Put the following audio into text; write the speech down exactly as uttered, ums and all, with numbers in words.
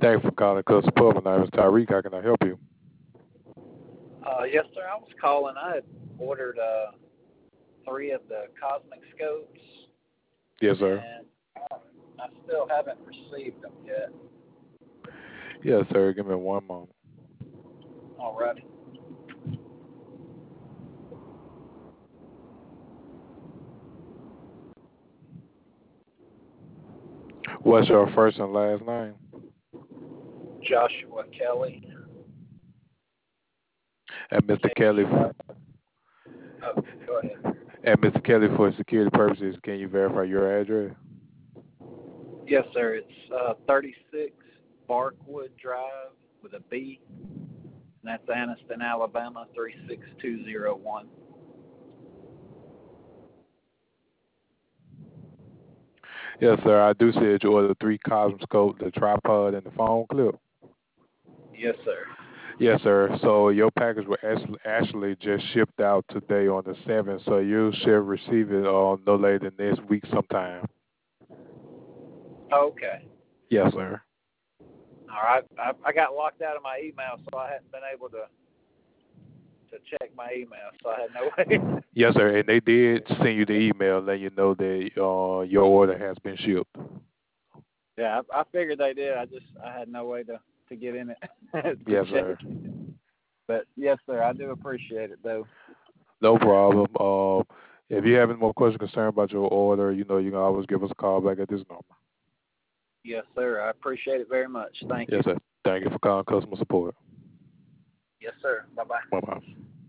Thanks for calling Customer Support. My name is Tyreek. How can I help you? Uh, yes, sir. I was calling. I had ordered uh, three of the Cosmic Scopes, Yes, sir. and uh, I still haven't received them yet. Yes, sir. Give me one moment. All righty. What's your first and last name? Joshua Kelly. And Mister Kelly. Oh, go ahead. And Mister Kelly, for security purposes, can you verify your address? Yes, sir. It's uh, thirty-six Barkwood Drive with a B, and that's Anniston, Alabama, three six two zero one. Yes, sir. I do see that you ordered three Cosmoscope, the tripod, and the phone clip. Yes, sir. Yes, sir. So your package will actually, actually just shipped out today on the seventh, so you should receive it uh, no later than next week sometime. Okay. Yes, sir. All right. I, I got locked out of my email, so I hadn't been able to to check my email, so I had no way. Yes, sir. And they did send you the email letting you know that uh, your order has been shipped. Yeah, I, I figured they did. I just I had no way to, to get in it to Yes, check. sir. But yes, sir, I do appreciate it though. No problem. Um, if you have any more questions, concern about your order, you know, you can always give us a call back at this number. Yes, sir. I appreciate it very much. Thank Yes, you. sir. Thank you for calling customer support. Yes, sir. Bye bye. Bye bye.